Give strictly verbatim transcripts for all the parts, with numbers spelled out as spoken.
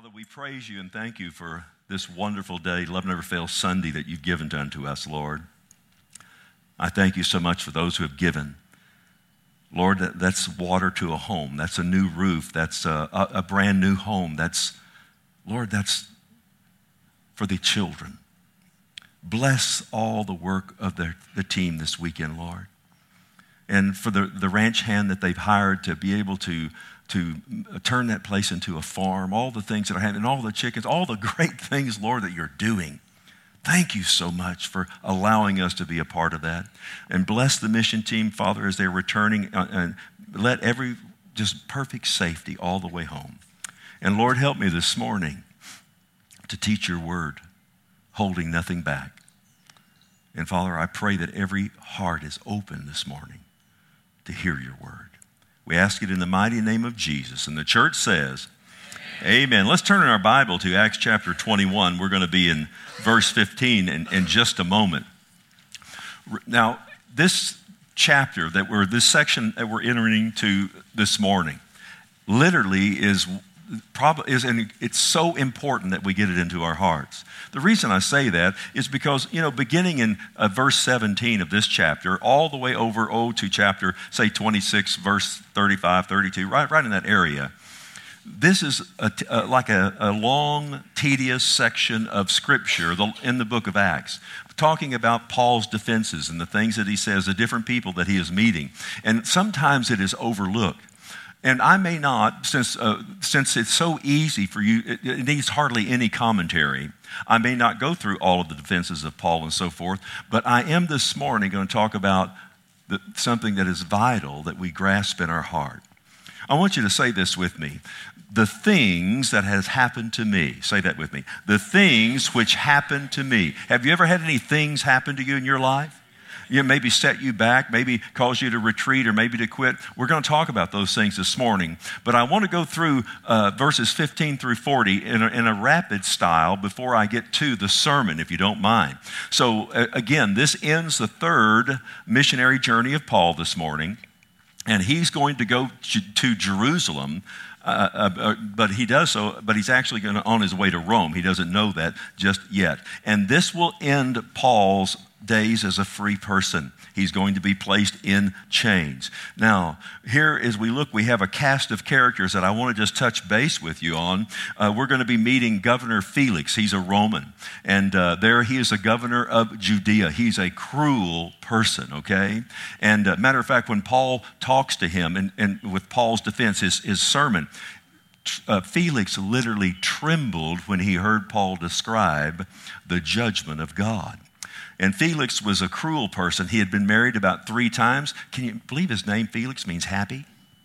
Father, we praise you and thank you for this wonderful day, Love Never Fails Sunday, that you've given unto us, Lord. I thank you so much for those who have given. Lord, that, that's water to a home. That's a new roof. That's a, a, a brand new home. That's, Lord, that's for the children. Bless all the work of the, the team this weekend, Lord. And for the, the ranch hand that they've hired to be able to to turn that place into a farm, all the things that are happening, all the chickens, all the great things, Lord, that you're doing. Thank you so much for allowing us to be a part of that. And bless the mission team, Father, as they're returning, uh, and let every, just perfect safety all the way home. And Lord, help me this morning to teach your word, holding nothing back. And Father, I pray that every heart is open this morning to hear your word. We ask it in the mighty name of Jesus. And the church says, amen. Amen. Let's turn in our Bible to Acts chapter twenty-one. We're going to be in verse fifteen in, in just a moment. Now, this chapter that we're, this section that we're entering into this morning, literally is probably is, and it's so important that we get it into our hearts. The reason I say that is because, you know, beginning in uh, verse seventeen of this chapter, all the way over oh, to chapter, say, twenty-six, verse thirty-five, thirty-two, right, right in that area, this is a, uh, like a, a long, tedious section of Scripture in the book of Acts, talking about Paul's defenses and the things that he says, the different people that he is meeting. And sometimes it is overlooked. And I may not, since uh, since it's so easy for you, it, it needs hardly any commentary. I may not go through all of the defenses of Paul and so forth, but I am this morning going to talk about the, something that is vital that we grasp in our heart. I want you to say this with me. The things that has happened to me, say that with me. The things which happened to me. Have you ever had any things happen to you in your life? You know, maybe set you back, maybe cause you to retreat or maybe to quit. We're going to talk about those things this morning. But I want to go through uh, verses fifteen through forty in a, in a rapid style before I get to the sermon, if you don't mind. So uh, again, this ends the third missionary journey of Paul this morning. And he's going to go to, to Jerusalem, uh, uh, but he does so, but he's actually going to, on his way to Rome. He doesn't know that just yet. And this will end Paul's days as a free person. He's going to be placed in chains. Now, here as we look, we have a cast of characters that I want to just touch base with you on. Uh, we're going to be meeting Governor Felix. He's a Roman. And uh, there he is a governor of Judea. He's a cruel person, okay? And uh, matter of fact, when Paul talks to him, and, and with Paul's defense, his, his sermon, uh, Felix literally trembled when he heard Paul describe the judgment of God. And Felix was a cruel person. He had been married about three times. Can you believe his name, Felix, means happy?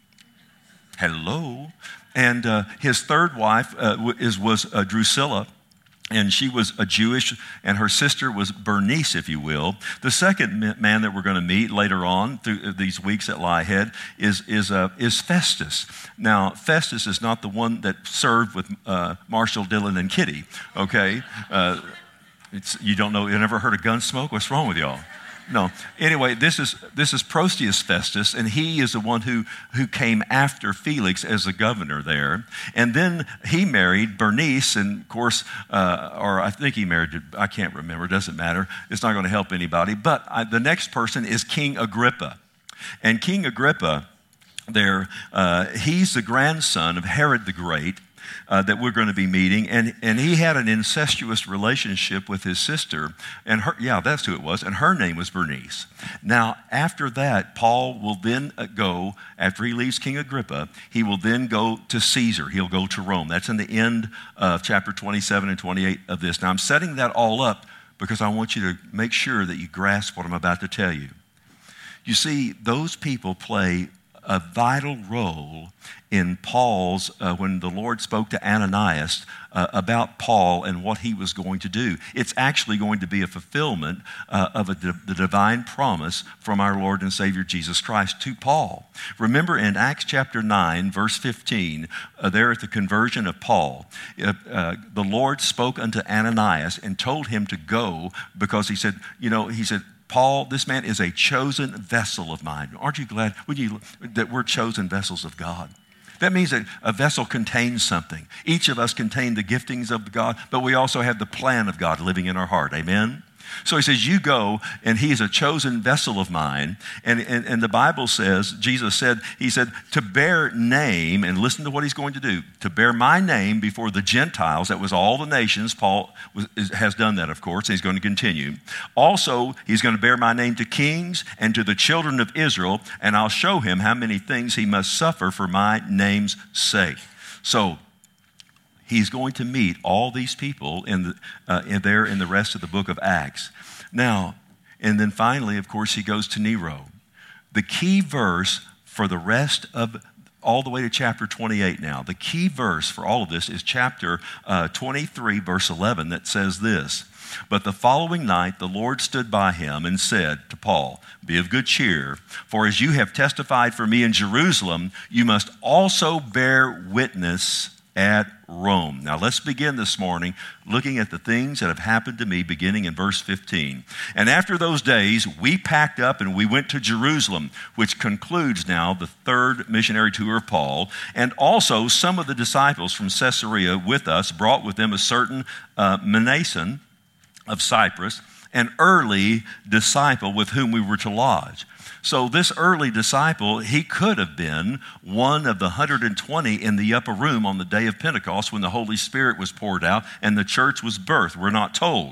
Hello. And uh, his third wife uh, is, was uh, Drusilla, and she was a Jewish, and her sister was Bernice, if you will. The second man that we're going to meet later on through these weeks that lie ahead is, is, uh, is Festus. Now, Festus is not the one that served with uh, Marshall, Dillon, and Kitty, okay? Uh, It's, you don't know, you never heard of Gunsmoke? What's wrong with y'all? No. Anyway, this is this is Prostius Festus, and he is the one who, who came after Felix as the governor there. And then he married Bernice, and of course, uh, or I think he married, I can't remember, it doesn't matter. It's not going to help anybody. But I, the next person is King Agrippa. And King Agrippa there, uh, he's the grandson of Herod the Great. Uh, that we're going to be meeting, and, and he had an incestuous relationship with his sister, and her, yeah, that's who it was, and her name was Bernice. Now, after that, Paul will then go, after he leaves King Agrippa, he will then go to Caesar. He'll go to Rome. That's in the end of chapter twenty-seven and twenty-eight of this. Now, I'm setting that all up because I want you to make sure that you grasp what I'm about to tell you. You see, those people play a vital role in Paul's, uh, when the Lord spoke to Ananias uh, about Paul and what he was going to do. It's actually going to be a fulfillment uh, of a, the divine promise from our Lord and Savior Jesus Christ to Paul. Remember in Acts chapter nine, verse fifteen, uh, there at the conversion of Paul, uh, uh, the Lord spoke unto Ananias and told him to go because he said, you know, he said, Paul, this man is a chosen vessel of mine. Aren't you glad would you, that we're chosen vessels of God? That means that a vessel contains something. Each of us contain the giftings of God, but we also have the plan of God living in our heart. Amen? So he says, you go, and he is a chosen vessel of mine. And, and, and the Bible says, Jesus said, he said, to bear name, and listen to what he's going to do, to bear my name before the Gentiles, that was all the nations. Paul was, has done that, of course, and he's going to continue. Also, he's going to bear my name to kings and to the children of Israel, and I'll show him how many things he must suffer for my name's sake. So, he's going to meet all these people in the, uh, in there in the rest of the book of Acts. Now, and then finally, of course, he goes to Nero. The key verse for the rest of, all the way to chapter twenty-eight now, the key verse for all of this is chapter uh, twenty-three, verse eleven, that says this. But the following night, the Lord stood by him and said to Paul, be of good cheer, for as you have testified for me in Jerusalem, you must also bear witness at Rome. Now let's begin this morning looking at the things that have happened to me beginning in verse fifteen. And after those days, we packed up and we went to Jerusalem, which concludes now the third missionary tour of Paul. And also some of the disciples from Caesarea with us brought with them a certain uh, Mnason of Cyprus, an early disciple with whom we were to lodge. So this early disciple, he could have been one of the one hundred twenty in the upper room on the day of Pentecost when the Holy Spirit was poured out and the church was birthed. We're not told.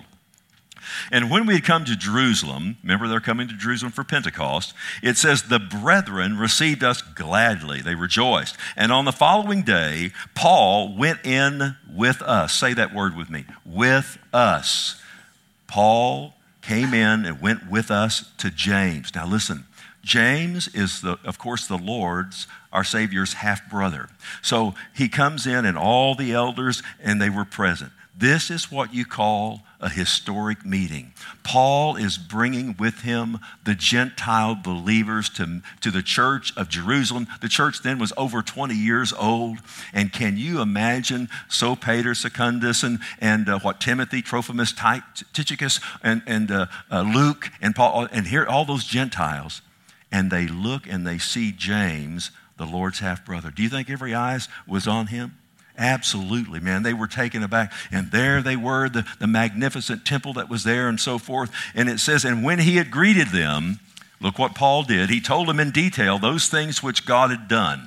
And when we had come to Jerusalem, remember they're coming to Jerusalem for Pentecost, it says the brethren received us gladly. They rejoiced. And on the following day, Paul went in with us. Say that word with me. With us. Paul came in and went with us to James. Now listen. James is, the, of course, the Lord's, our Savior's half-brother. So he comes in and all the elders, and they were present. This is what you call a historic meeting. Paul is bringing with him the Gentile believers to, to the church of Jerusalem. The church then was over twenty years old. And can you imagine Sopater, Secundus, and, and uh, what, Timothy, Trophimus, Tychicus, and, and uh, uh, Luke, and Paul, and here all those Gentiles. And they look and they see James, the Lord's half-brother. Do you think every eyes was on him? Absolutely, man. They were taken aback. And there they were, the, the magnificent temple that was there and so forth. And it says, and when he had greeted them, look what Paul did. He told them in detail those things which God had done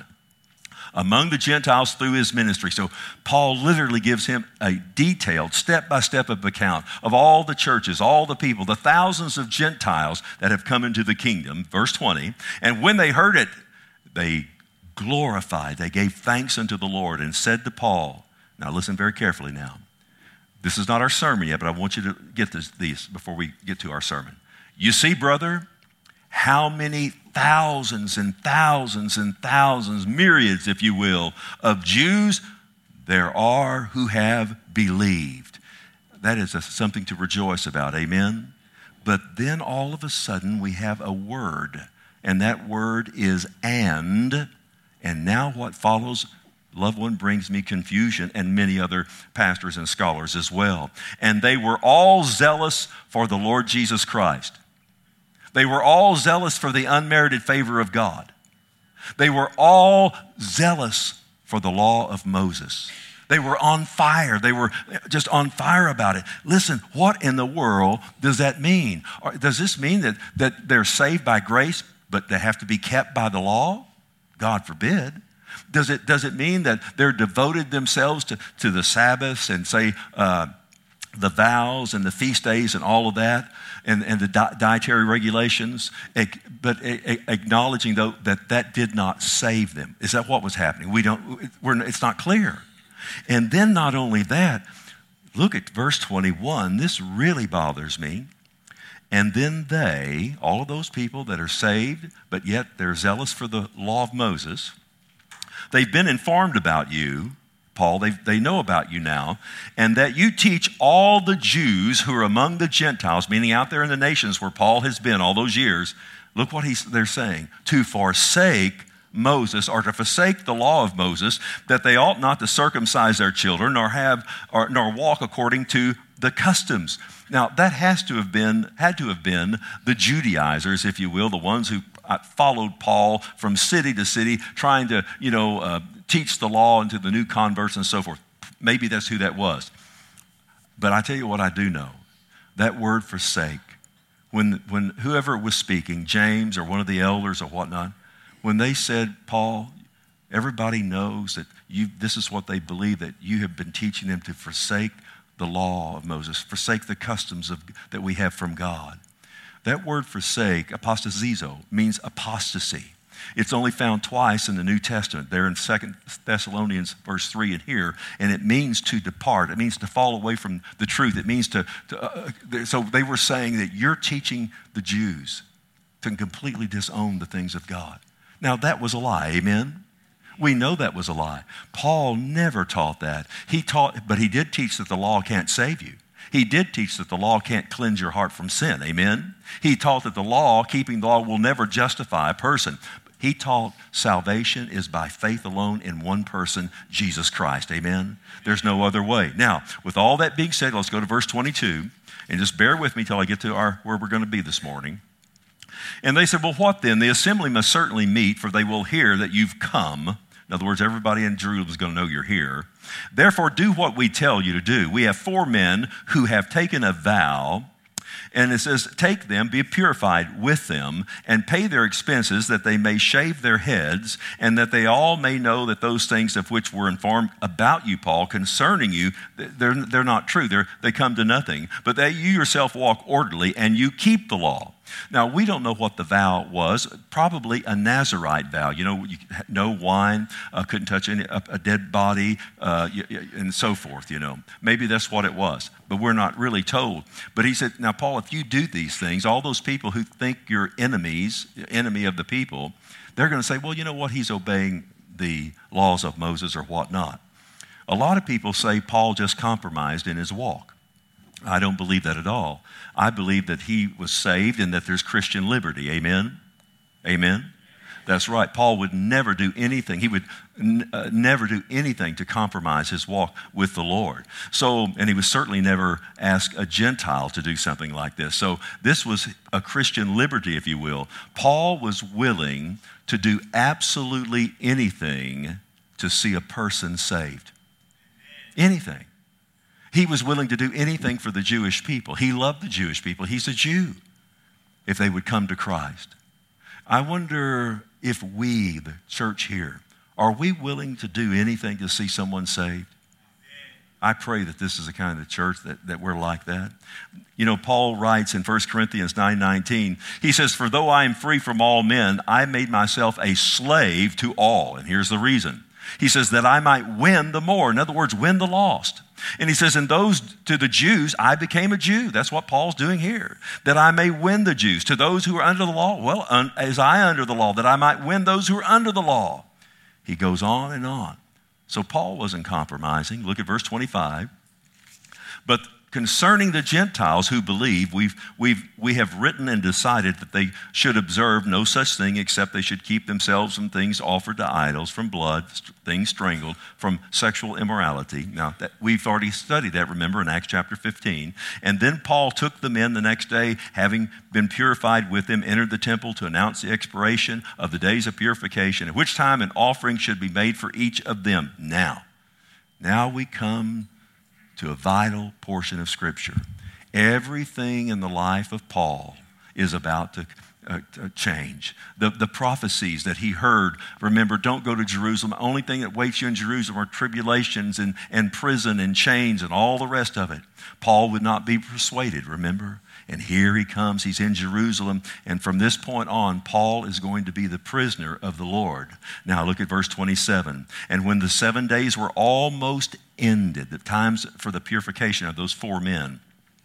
among the Gentiles through his ministry. So Paul literally gives him a detailed step-by-step of account of all the churches, all the people, the thousands of Gentiles that have come into the kingdom. Verse twenty, and when they heard it, they glorified, they gave thanks unto the Lord and said to Paul, now listen very carefully now. This is not our sermon yet, but I want you to get this, these before we get to our sermon. You see, brother, how many thousands and thousands and thousands, myriads, if you will, of Jews there are who have believed. That is a, something to rejoice about, amen? But then all of a sudden we have a word, and that word is and, and now what follows, loved one, brings me confusion, and many other pastors and scholars as well. And they were all zealous for the Lord Jesus Christ. They were all zealous for the unmerited favor of God. They were all zealous for the law of Moses. They were on fire. They were just on fire about it. Listen, what in the world does that mean? Or does this mean that, that they're saved by grace, but they have to be kept by the law? God forbid. Does it, does it mean that they're devoted themselves to, to the Sabbaths and say, uh, the vows and the feast days and all of that, and, and the di- dietary regulations, but acknowledging though that that did not save them? Is that what was happening? We don't. We're, it's not clear. And then not only that, look at verse twenty-one. This really bothers me. And then they, all of those people that are saved, but yet they're zealous for the law of Moses, they've been informed about you, Paul, they, they know about you now, and that you teach all the Jews who are among the Gentiles, meaning out there in the nations where Paul has been all those years, look what he's, they're saying, to forsake Moses, or to forsake the law of Moses, that they ought not to circumcise their children, nor have, or, nor walk according to the customs. Now, that has to have been, had to have been the Judaizers, if you will, the ones who followed Paul from city to city, trying to, you know, uh, teach the law into the new converts and so forth. Maybe that's who that was. But I tell you what I do know. That word forsake, when, when whoever was speaking, James or one of the elders or whatnot, when they said, Paul, everybody knows that you, this is what they believe, that you have been teaching them to forsake the law of Moses, forsake the customs of, that we have from God. That word forsake, apostazizo, means apostasy. It's only found twice in the New Testament. There in Second Thessalonians verse three and here, and it means to depart. It means to fall away from the truth. It means to, to uh, so they were saying that you're teaching the Jews to completely disown the things of God. Now that was a lie, amen? We know that was a lie. Paul never taught that. He taught, but he did teach that the law can't save you. He did teach that the law can't cleanse your heart from sin, amen? He taught that the law, keeping the law, will never justify a person. He taught salvation is by faith alone in one person, Jesus Christ, amen? There's no other way. Now, with all that being said, let's go to verse twenty-two, and just bear with me till I get to our where we're going to be this morning. And they said, well, what then? The assembly must certainly meet, for they will hear that you've come. In other words, everybody in Jerusalem is going to know you're here. Therefore, do what we tell you to do. We have four men who have taken a vow, and it says, take them, be purified with them, and pay their expenses, that they may shave their heads, and that they all may know that those things of which were informed about you, Paul, concerning you, they're, they're not true. They're, they come to nothing. But that you yourself walk orderly, and you keep the law. Now, we don't know what the vow was. Probably a Nazirite vow. You know, you, no wine, uh, couldn't touch any, a, a dead body, uh, and so forth, you know. Maybe that's what it was, but we're not really told. But he said, now, Paul, if you do these things, all those people who think you're enemies, enemy of the people, they're going to say, well, you know what, he's obeying the laws of Moses or whatnot. A lot of people say Paul just compromised in his walk. I don't believe that at all. I believe that he was saved and that there's Christian liberty. Amen? Amen? That's right. Paul would never do anything. He would n- uh, never do anything to compromise his walk with the Lord. So, and he would certainly never ask a Gentile to do something like this. So this was a Christian liberty, if you will. Paul was willing to do absolutely anything to see a person saved. Anything. He was willing to do anything for the Jewish people. He loved the Jewish people. He's a Jew. If they would come to Christ. I wonder if we, the church here, are we willing to do anything to see someone saved? I pray that this is the kind of church that, that we're like that. You know, Paul writes in First Corinthians nine nineteen, he says, for though I am free from all men, I made myself a slave to all. And here's the reason. He says that I might win the more. In other words, win the lost. And he says, and those to the Jews, I became a Jew. That's what Paul's doing here. That I may win the Jews. To those who are under the law, well, un, as I under the law, that I might win those who are under the law. He goes on and on. So Paul wasn't compromising. Look at verse twenty-five. But concerning the Gentiles who believe, we've, we've, we have written and decided that they should observe no such thing except they should keep themselves from things offered to idols, from blood, things strangled, from sexual immorality. Now, that, we've already studied that, remember, in Acts chapter fifteen. And then Paul took the men the next day, having been purified with them, entered the temple to announce the expiration of the days of purification, at which time an offering should be made for each of them. Now, now we come to a vital portion of Scripture. Everything in the life of Paul is about to, uh, to change. The, the prophecies that he heard, remember, don't go to Jerusalem. The only thing that waits you in Jerusalem are tribulations and, and prison and chains and all the rest of it. Paul would not be persuaded, remember? And here he comes, he's in Jerusalem, and from this point on, Paul is going to be the prisoner of the Lord. Now look at verse twenty-seven. And when the seven days were almost ended, the times for the purification of those four men,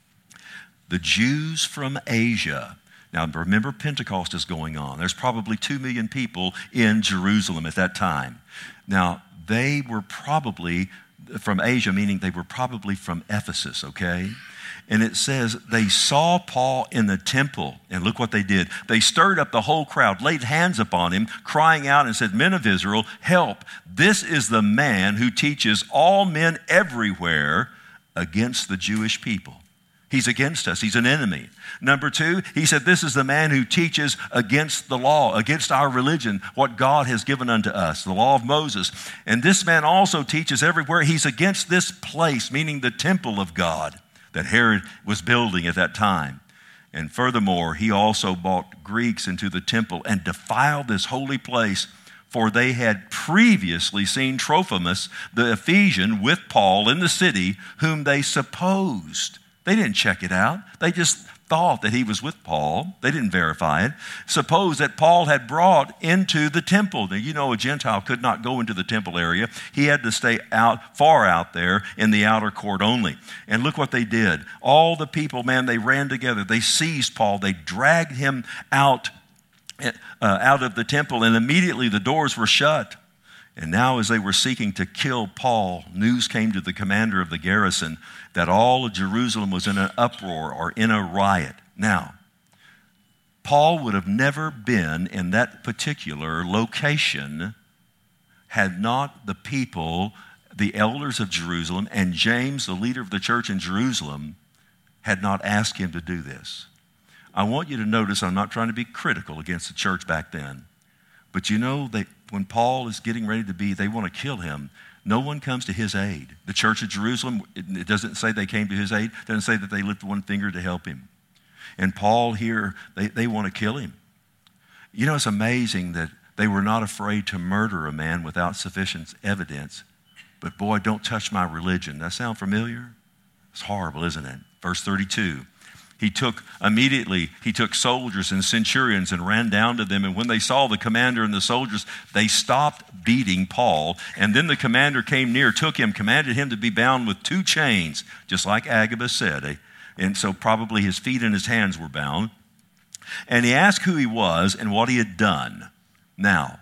the Jews from Asia, now remember Pentecost is going on. There's probably two million people in Jerusalem at that time. Now they were probably from Asia, meaning they were probably from Ephesus, okay? And it says they saw Paul in the temple, and look what they did. They stirred up the whole crowd, laid hands upon him, crying out and said, men of Israel, help. This is the man who teaches all men everywhere against the Jewish people. He's against us. He's an enemy. Number two, he said, this is the man who teaches against the law, against our religion, what God has given unto us, the law of Moses. And this man also teaches everywhere. He's against this place, meaning the temple of God that Herod was building at that time. And furthermore, he also brought Greeks into the temple and defiled this holy place, for they had previously seen Trophimus, the Ephesian, with Paul in the city, whom they supposed. They didn't check it out. They just thought that he was with Paul. They didn't verify it. Suppose that Paul had brought into the temple. Now, you know, a Gentile could not go into the temple area. He had to stay out, far out there in the outer court only. And look what they did. All the people, man, they ran together. They seized Paul. They dragged him out, uh, out of the temple, and immediately the doors were shut. And now as they were seeking to kill Paul, news came to the commander of the garrison that all of Jerusalem was in an uproar or in a riot. Now, Paul would have never been in that particular location had not the people, the elders of Jerusalem, and James, the leader of the church in Jerusalem, had not asked him to do this. I want you to notice I'm not trying to be critical against the church back then. But you know, they, when Paul is getting ready to be, they want to kill him, no one comes to his aid. The church of Jerusalem, it, it doesn't say they came to his aid. It doesn't say that they lifted one finger to help him. And Paul here, they, they want to kill him. You know, it's amazing that they were not afraid to murder a man without sufficient evidence. But boy, don't touch my religion. That sound familiar? It's horrible, isn't it? Verse thirty-two. He took, immediately, he took soldiers and centurions and ran down to them. And when they saw the commander and the soldiers, they stopped beating Paul. And then the commander came near, took him, commanded him to be bound with two chains, just like Agabus said. And so probably his feet and his hands were bound. And he asked who he was and what he had done. Now,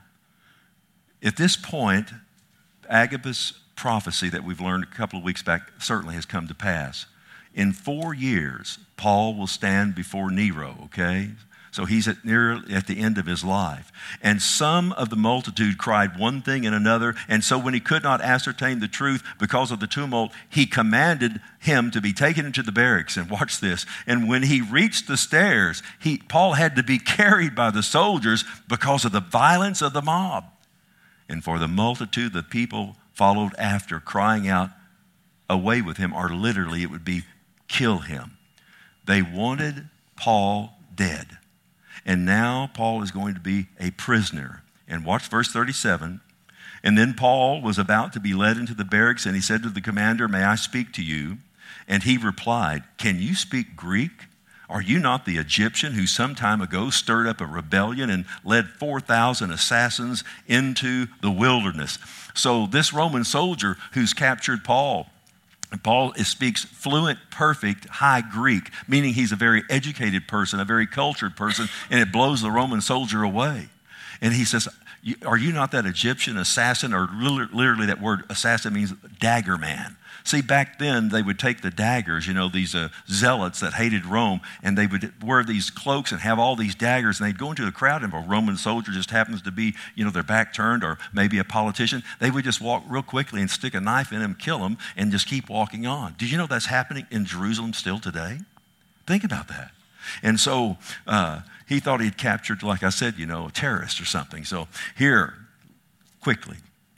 at this point, Agabus' prophecy that we've learned a couple of weeks back certainly has come to pass. In four years, Paul will stand before Nero, okay? So he's at near at the end of his life. And some of the multitude cried one thing and another. And so when he could not ascertain the truth because of the tumult, he commanded him to be taken into the barracks. And watch this. And when he reached the stairs, he, Paul had to be carried by the soldiers because of the violence of the mob. And for the multitude, the people followed after, crying out, away with him, or literally it would be, kill him. They wanted Paul dead. And now Paul is going to be a prisoner. And watch verse thirty-seven. And then Paul was about to be led into the barracks, and he said to the commander, may I speak to you? And he replied, can you speak Greek? Are you not the Egyptian who some time ago stirred up a rebellion and led four thousand assassins into the wilderness? So this Roman soldier who's captured Paul, and Paul speaks fluent, perfect, high Greek, meaning he's a very educated person, a very cultured person, and it blows the Roman soldier away. And he says, are you not that Egyptian assassin? Or literally that word assassin means dagger man. See, back then they would take the daggers, you know, these uh, zealots that hated Rome, and they would wear these cloaks and have all these daggers, and they'd go into the crowd, and if a Roman soldier just happens to be, you know, their back turned, or maybe a politician, they would just walk real quickly and stick a knife in him, kill him, and just keep walking on. Did you know that's happening in Jerusalem still today? Think about that. And so uh, he thought he'd captured, like I said, you know, a terrorist or something. So here, quickly,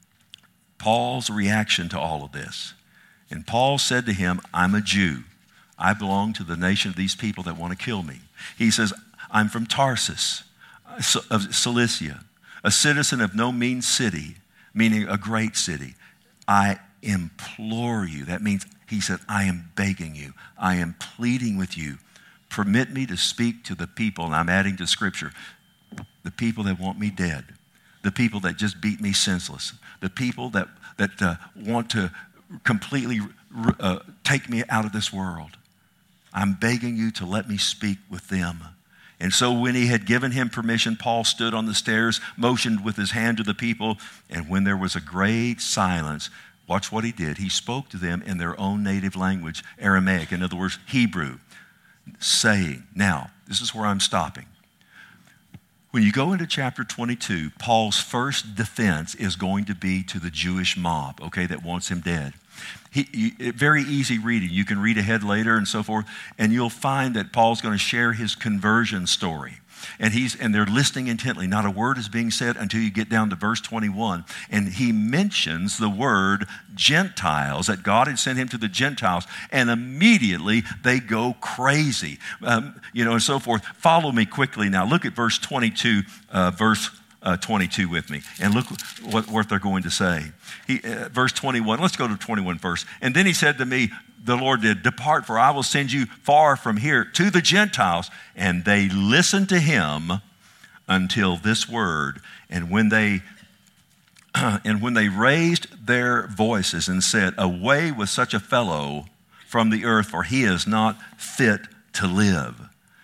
Paul's reaction to all of this. And Paul said to him, I'm a Jew. I belong to the nation of these people that want to kill me. He says, I'm from Tarsus of Cilicia, a citizen of no mean city, meaning a great city. I implore you. That means, he said, I am begging you. I am pleading with you. Permit me to speak to the people, and I'm adding to Scripture, the people that want me dead, the people that just beat me senseless, the people that, that uh, want to completely uh, take me out of this world. I'm begging you to let me speak with them. And so when he had given him permission, Paul stood on the stairs, motioned with his hand to the people, and when there was a great silence, watch what he did. He spoke to them in their own native language, Aramaic, in other words, Hebrew, saying, now, this is where I'm stopping. When you go into chapter twenty-two, Paul's first defense is going to be to the Jewish mob, okay, that wants him dead. He, he, very easy reading. You can read ahead later and so forth, and you'll find that Paul's going to share his conversion story. And he's and they're listening intently. Not a word is being said until you get down to verse twenty-one. And he mentions the word Gentiles, that God had sent him to the Gentiles, and immediately they go crazy, um, you know, and so forth. Follow me quickly now. Look at verse twenty-two, uh, verse uh, twenty-two with me, and look what, what they're going to say. He, uh, verse twenty-one. Let's go to twenty-one first. And then he said to me, the Lord did, depart, for I will send you far from here to the Gentiles. And they listened to him until this word. And when they and when they raised their voices and said, away with such a fellow from the earth, for he is not fit to live.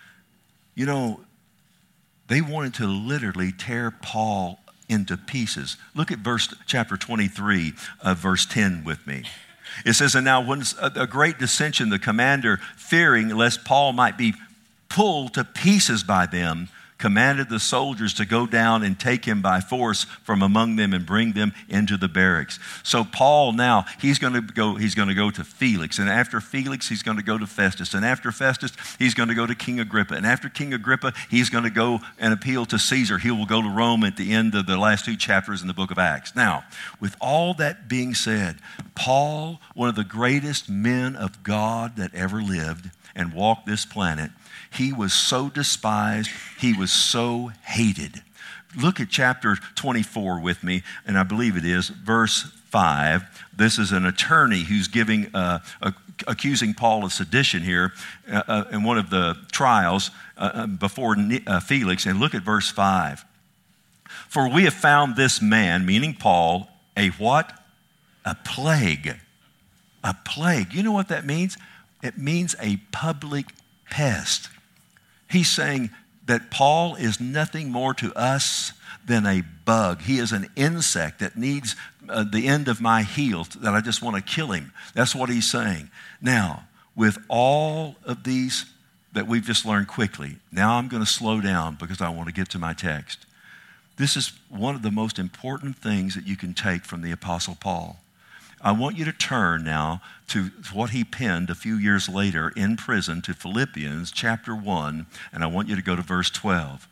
You know, they wanted to literally tear Paul into pieces. Look at verse chapter twenty-three, uh, verse ten with me. It says, and now when a great dissension, the commander, fearing lest Paul might be pulled to pieces by them, commanded the soldiers to go down and take him by force from among them and bring them into the barracks. So Paul now, he's going to go, he's going to go to Felix. And after Felix, he's going to go to Festus. And after Festus, he's going to go to King Agrippa. And after King Agrippa, he's going to go and appeal to Caesar. He will go to Rome at the end of the last two chapters in the book of Acts. Now, with all that being said, Paul, one of the greatest men of God that ever lived and walked this planet, he was so despised, he was so hated. Look at chapter twenty-four with me, and I believe it is, verse five. This is an attorney who's giving, uh, a, accusing Paul of sedition here uh, uh, in one of the trials uh, before uh, Felix. And look at verse five. For we have found this man, meaning Paul, a what? A plague. A plague. You know what that means? It means a public pest. He's saying that Paul is nothing more to us than a bug. He is an insect that needs uh, the end of my heel, that I just want to kill him. That's what he's saying. Now, with all of these that we've just learned quickly, now I'm going to slow down because I want to get to my text. This is one of the most important things that you can take from the Apostle Paul. I want you to turn now to what he penned a few years later in prison, to Philippians chapter one, and I want you to go to verse twelve.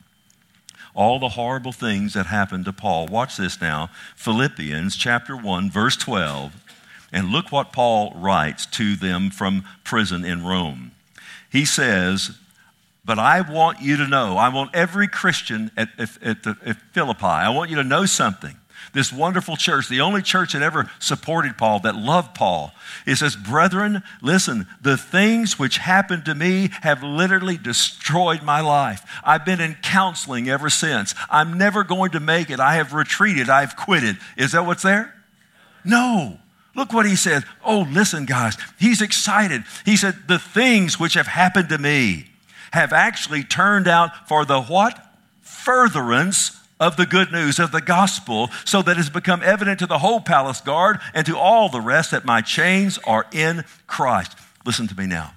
All the horrible things that happened to Paul. Watch this now. Philippians chapter one, verse twelve, and look what Paul writes to them from prison in Rome. He says, but I want you to know, I want every Christian at, at, at, the, at Philippi, I want you to know something. This wonderful church, the only church that ever supported Paul, that loved Paul. It says, brethren, listen, the things which happened to me have literally destroyed my life. I've been in counseling ever since. I'm never going to make it. I have retreated. I've quitted. Is that what's there? No. Look what he said. Oh, listen, guys. He's excited. He said, the things which have happened to me have actually turned out for the what? Furtherance of the good news of the gospel, so that it has become evident to the whole palace guard and to all the rest that my chains are in Christ. Listen to me now.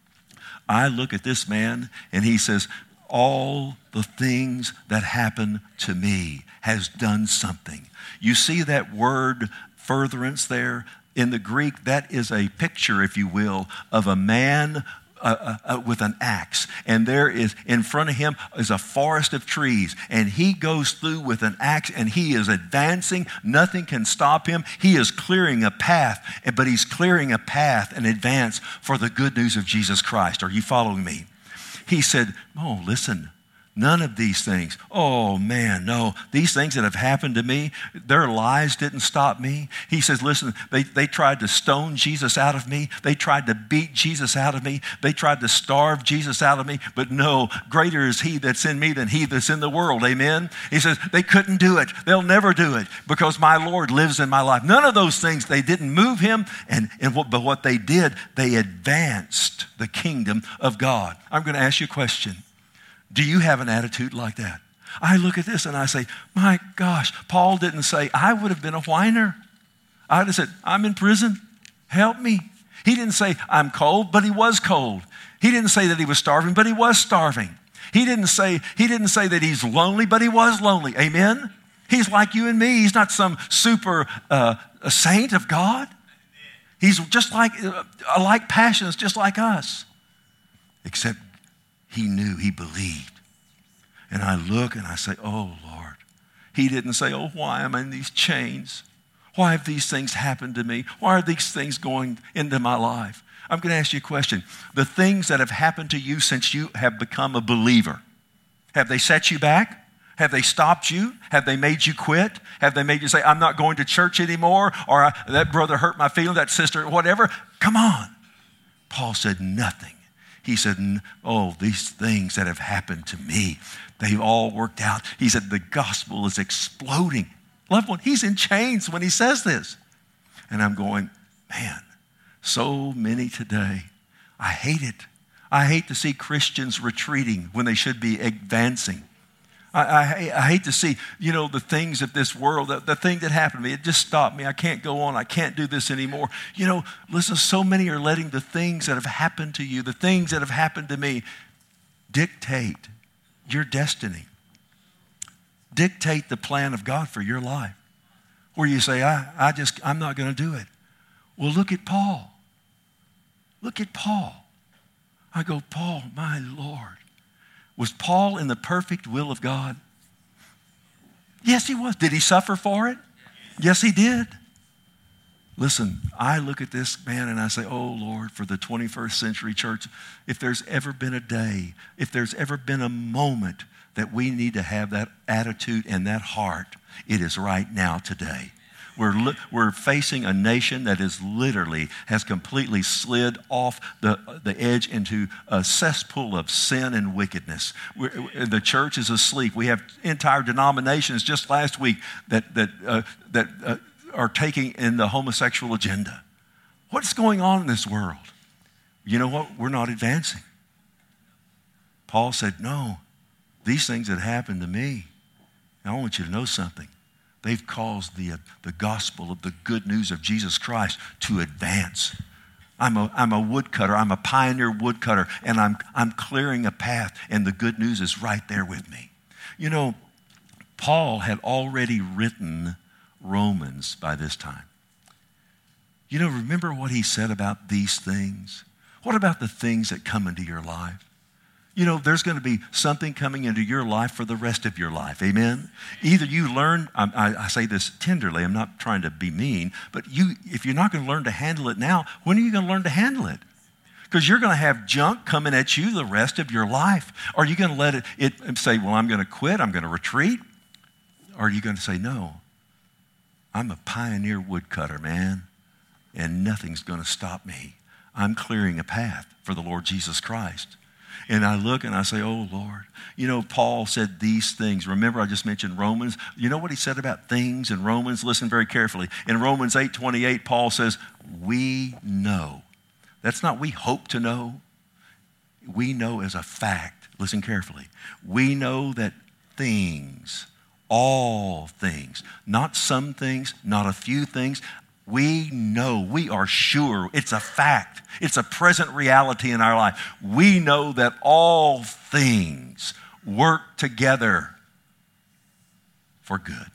I look at this man and he says, all the things that happen to me has done something. You see that word furtherance there? In the Greek, that is a picture, if you will, of a man Uh, uh, with an axe, and there is in front of him is a forest of trees, and he goes through with an axe, and he is advancing. Nothing can stop him. He is clearing a path, but he's clearing a path and advance for the good news of Jesus Christ. Are you following me? He said, oh, listen, none of these things. Oh, man, no. These things that have happened to me, their lies didn't stop me. He says, listen, they, they tried to stone Jesus out of me. They tried to beat Jesus out of me. They tried to starve Jesus out of me. But no, greater is he that's in me than he that's in the world. Amen? He says, they couldn't do it. They'll never do it because my Lord lives in my life. None of those things, they didn't move him. And, and what, but what they did, they advanced the kingdom of God. I'm going to ask you a question. Do you have an attitude like that? I look at this and I say, my gosh, Paul didn't say, I would have been a whiner. I would have said, I'm in prison. Help me. He didn't say, I'm cold, but he was cold. He didn't say that he was starving, but he was starving. He didn't say, he didn't say that he's lonely, but he was lonely. Amen? He's like you and me. He's not some super uh, a saint of God. He's just like, uh, like passions, just like us. Except he knew, he believed. And I look and I say, oh, Lord. He didn't say, oh, why am I in these chains? Why have these things happened to me? Why are these things going into my life? I'm going to ask you a question. The things that have happened to you since you have become a believer, have they set you back? Have they stopped you? Have they made you quit? Have they made you say, I'm not going to church anymore? Or that brother hurt my feelings, that sister, whatever? Come on. Paul said nothing. He said, oh, these things that have happened to me, they've all worked out. He said, the gospel is exploding. Loved one, he's in chains when he says this. And I'm going, man, so many today. I hate it. I hate to see Christians retreating when they should be advancing. I, I, I hate to see, you know, the things of this world, the, the thing that happened to me, it just stopped me. I can't go on. I can't do this anymore. You know, listen, so many are letting the things that have happened to you, the things that have happened to me, dictate your destiny. Dictate the plan of God for your life. Where you say, I, I just, I'm not going to do it. Well, look at Paul. Look at Paul. I go, Paul, my Lord. Was Paul in the perfect will of God? Yes, he was. Did he suffer for it? Yes, he did. Listen, I look at this man and I say, oh, Lord, for the twenty-first century church, if there's ever been a day, if there's ever been a moment that we need to have that attitude and that heart, it is right now today. We're, li- we're facing a nation that is literally, has completely slid off the, the edge into a cesspool of sin and wickedness. We're, the church is asleep. We have entire denominations just last week that, that, uh, that uh, are taking in the homosexual agenda. What's going on in this world? You know what? We're not advancing. Paul said, no, these things that happened to me, I want you to know something. They've caused the, uh, the gospel of the good news of Jesus Christ to advance. I'm a, I'm a woodcutter. I'm a pioneer woodcutter, and I'm, I'm clearing a path, and the good news is right there with me. You know, Paul had already written Romans by this time. You know, remember what he said about these things? What about the things that come into your life? You know, there's going to be something coming into your life for the rest of your life. Amen? Either you learn, I, I say this tenderly, I'm not trying to be mean, but you, if you're not going to learn to handle it now, when are you going to learn to handle it? Because you're going to have junk coming at you the rest of your life. Are you going to let it, it say, well, I'm going to quit, I'm going to retreat? Or are you going to say, no, I'm a pioneer woodcutter, man, and nothing's going to stop me. I'm clearing a path for the Lord Jesus Christ. And I look and I say, oh, Lord. You know, Paul said these things. Remember, I just mentioned Romans. You know what he said about things in Romans? Listen very carefully. In Romans eight twenty-eight, Paul says, we know. That's not we hope to know. We know as a fact. Listen carefully. We know that things, all things, not some things, not a few things, we know, we are sure, it's a fact, it's a present reality in our life. We know that all things work together for good.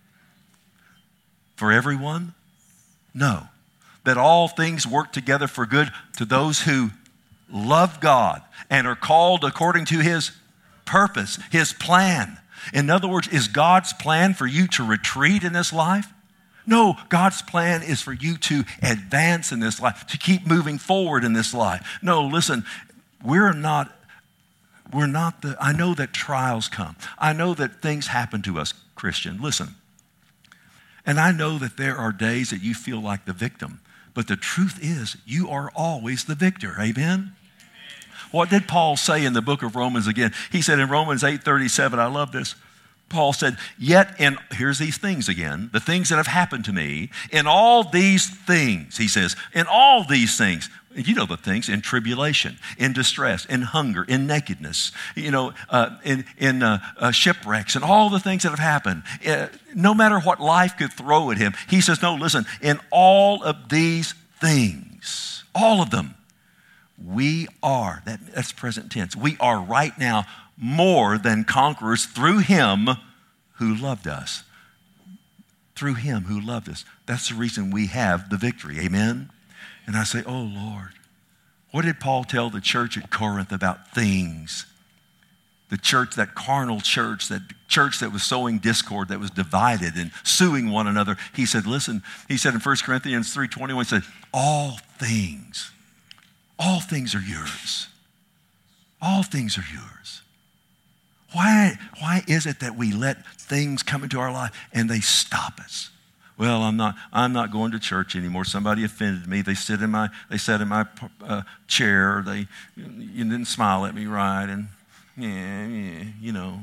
For everyone? No. That all things work together for good to those who love God and are called according to His purpose, His plan. In other words, is God's plan for you to retreat in this life? No, God's plan is for you to advance in this life, to keep moving forward in this life. No, listen, we're not, we're not the, I know that trials come. I know that things happen to us, Christian. Listen, and I know that there are days that you feel like the victim, but the truth is you are always the victor. Amen? What did Paul say in the book of Romans again? He said in Romans eight thirty-seven, I love this. Paul said, yet in, here's these things again, the things that have happened to me, in all these things, he says, in all these things, you know the things, in tribulation, in distress, in hunger, in nakedness, you know, uh, in, in uh, uh, shipwrecks, and all the things that have happened, uh, no matter what life could throw at him, he says, no, listen, in all of these things, all of them, we are, that, that's present tense, we are right now more than conquerors through Him who loved us. Through Him who loved us. That's the reason we have the victory. Amen? And I say, oh, Lord, what did Paul tell the church at Corinth about things? The church, that carnal church, that church that was sowing discord, that was divided and suing one another. He said, listen, he said in First Corinthians three twenty-one, he said, all things, all things are yours. All things are yours. Why, why is it that we let things come into our life and they stop us? Well, I'm not. I'm not going to church anymore. Somebody offended me. They sit in my. They sat in my uh, chair. They you didn't smile at me right, and yeah, yeah, you know.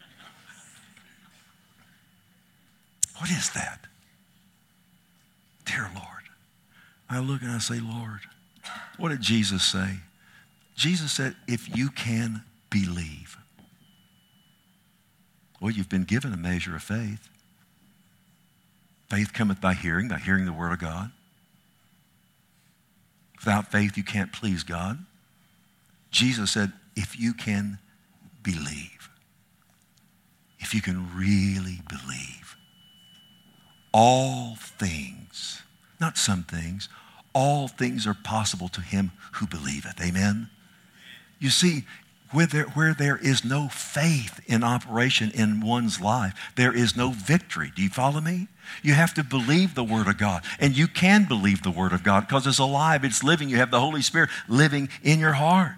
What is that, dear Lord? I look and I say, Lord, what did Jesus say? Jesus said, "If you can believe." Well, you've been given a measure of faith. Faith cometh by hearing, by hearing the word of God. Without faith, you can't please God. Jesus said, if you can believe, if you can really believe, all things, not some things, all things are possible to him who believeth. Amen? You see, Where there, where there is no faith in operation in one's life, there is no victory. Do you follow me? You have to believe the Word of God. And you can believe the Word of God because it's alive, it's living. You have the Holy Spirit living in your heart.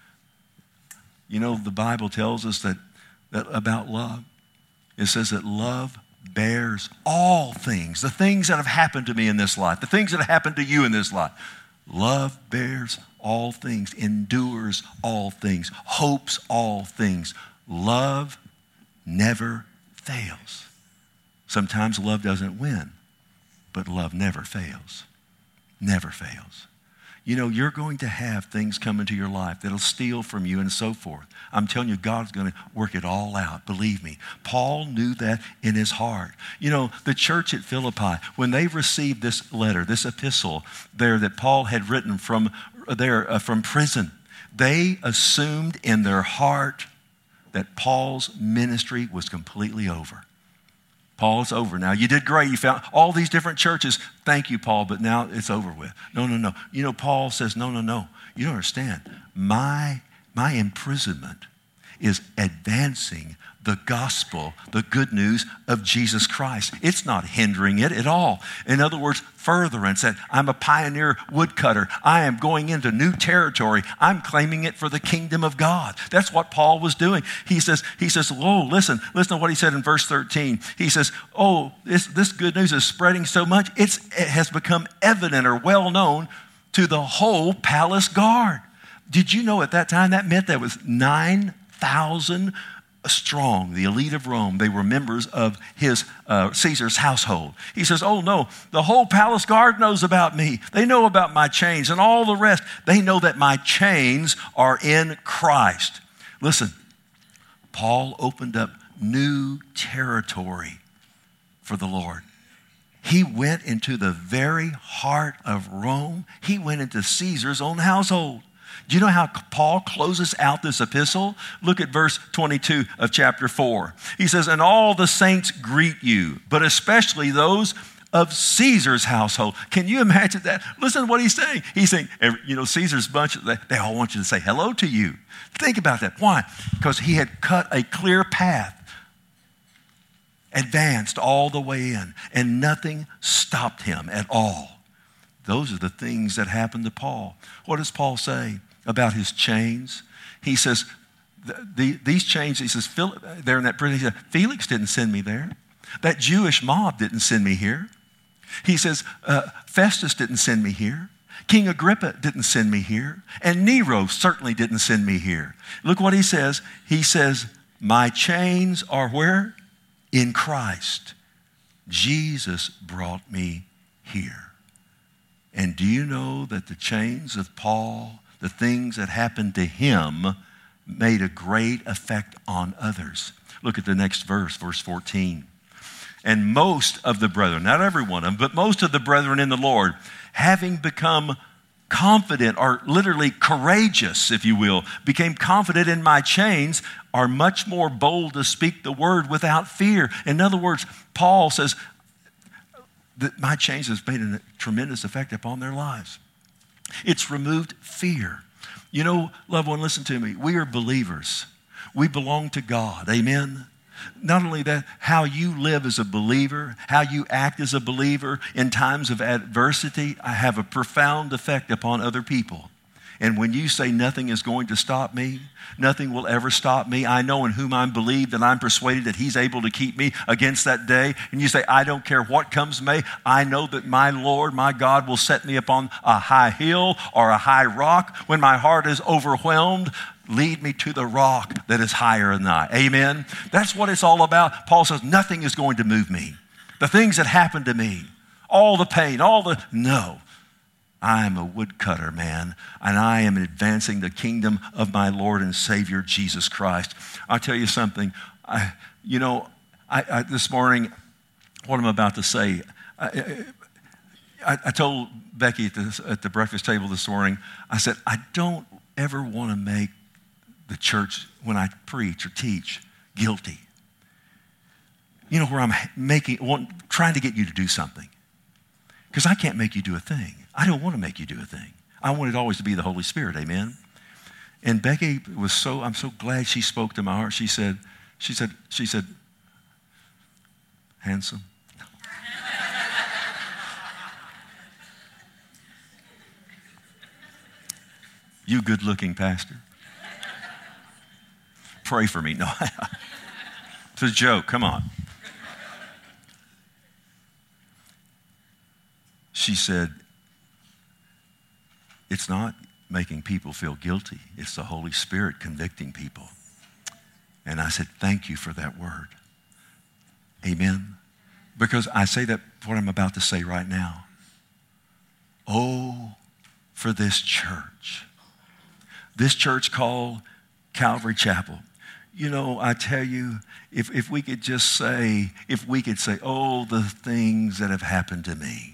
You know, the Bible tells us that, that about love. It says that love bears all things, the things that have happened to me in this life, the things that have happened to you in this life. Love bears all things, endures all things, hopes all things. Love never fails. Sometimes love doesn't win, but love never fails. Never fails. You know, you're going to have things come into your life that'll steal from you and so forth. I'm telling you, God's going to work it all out. Believe me. Paul knew that in his heart. You know, the church at Philippi, when they received this letter, this epistle there that Paul had written from there uh, from prison, they assumed in their heart that Paul's ministry was completely over. Paul's over now. You did great. You found all these different churches. Thank you, Paul, but now it's over with. No, no, no. You know, Paul says, no, no, no. You don't understand. My, my imprisonment is advancing the gospel, the good news of Jesus Christ. It's not hindering it at all. In other words, furtherance that I'm a pioneer woodcutter. I am going into new territory. I'm claiming it for the kingdom of God. That's what Paul was doing. He says, he says, oh, listen, listen to what he said in verse thirteen. He says, oh, this, this good news is spreading so much, it's, it has become evident or well known to the whole palace guard. Did you know at that time that meant there was nine thousand strong, the elite of Rome. They were members of his uh, Caesar's household. He says, oh no, the whole palace guard knows about me. They know about my chains and all the rest. They know that my chains are in Christ. Listen, Paul opened up new territory for the Lord. He went into the very heart of Rome. He went into Caesar's own household. Do you know how Paul closes out this epistle? Look at verse twenty-two of chapter four. He says, and all the saints greet you, but especially those of Caesar's household. Can you imagine that? Listen to what he's saying. He's saying, you know, Caesar's bunch, they, they all want you to say hello to you. Think about that. Why? Because he had cut a clear path, advanced all the way in, and nothing stopped him at all. Those are the things that happened to Paul. What does Paul say about his chains? He says, the, the, these chains, he says, Philip, there in that prison, he said, Felix didn't send me there. That Jewish mob didn't send me here. He says, uh, Festus didn't send me here. King Agrippa didn't send me here. And Nero certainly didn't send me here. Look what he says. He says, my chains are where? In Christ. Jesus brought me here. And do you know that the chains of Paul, the things that happened to him, made a great effect on others? Look at the next verse, verse fourteen. And most of the brethren, not every one of them, but most of the brethren in the Lord, having become confident, or literally courageous, if you will, became confident in my chains, are much more bold to speak the word without fear. In other words, Paul says that my chains has made a tremendous effect upon their lives. It's removed fear. You know, loved one, listen to me. We are believers. We belong to God. Amen? Not only that, how you live as a believer, how you act as a believer in times of adversity, I have a profound effect upon other people. And when you say nothing is going to stop me, nothing will ever stop me, I know in whom I'm believed and I'm persuaded that he's able to keep me against that day. And you say, I don't care what comes may, I know that my Lord, my God will set me upon a high hill or a high rock. When my heart is overwhelmed, lead me to the rock that is higher than I. Amen? That's what it's all about. Paul says, nothing is going to move me. The things that happened to me, all the pain, all the, no. I am a woodcutter, man, and I am advancing the kingdom of my Lord and Savior, Jesus Christ. I'll tell you something. I, you know, I, I, this morning, what I'm about to say, I, I, I told Becky at the, at the breakfast table this morning, I said, I don't ever want to make the church, when I preach or teach, guilty. You know, where I'm making, want, trying to get you to do something. Because I can't make you do a thing. I don't want to make you do a thing. I want it always to be the Holy Spirit, amen? And Becky was so, I'm so glad she spoke to my heart. She said, she said, she said, handsome. You good-looking pastor. Pray for me. No, it's a joke. Come on. She said, it's not making people feel guilty. It's the Holy Spirit convicting people. And I said, thank you for that word. Amen. Because I say that what I'm about to say right now. Oh, for this church. This church called Calvary Chapel. You know, I tell you, if, if we could just say, if we could say, oh, the things that have happened to me.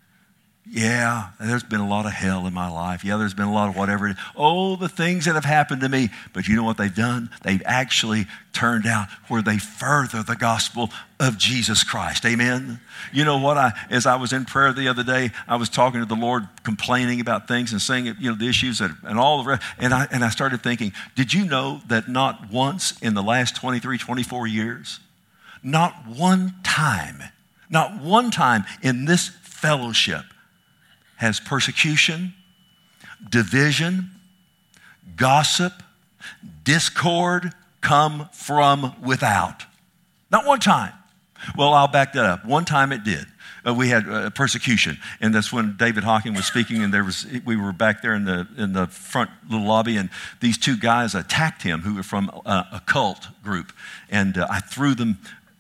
Yeah, there's been a lot of hell in my life. Yeah, there's been a lot of whatever. Oh, the things that have happened to me. But you know what they've done? They've actually turned out where they further the gospel of Jesus Christ. Amen? You know what? I, as I was in prayer the other day, I was talking to the Lord, complaining about things and saying, you know, the issues that, and all the rest. And I, and I started thinking, did you know that not once in the last twenty-three, twenty-four years, not one time, not one time in this fellowship has persecution, division, gossip, discord come from without? Not one time. Well, I'll back that up. One time it did. Uh, we had uh, persecution, and that's when David Hawking was speaking, and there was we were back there in the in the front little lobby, and these two guys attacked him who were from uh, a cult group, and uh, I threw them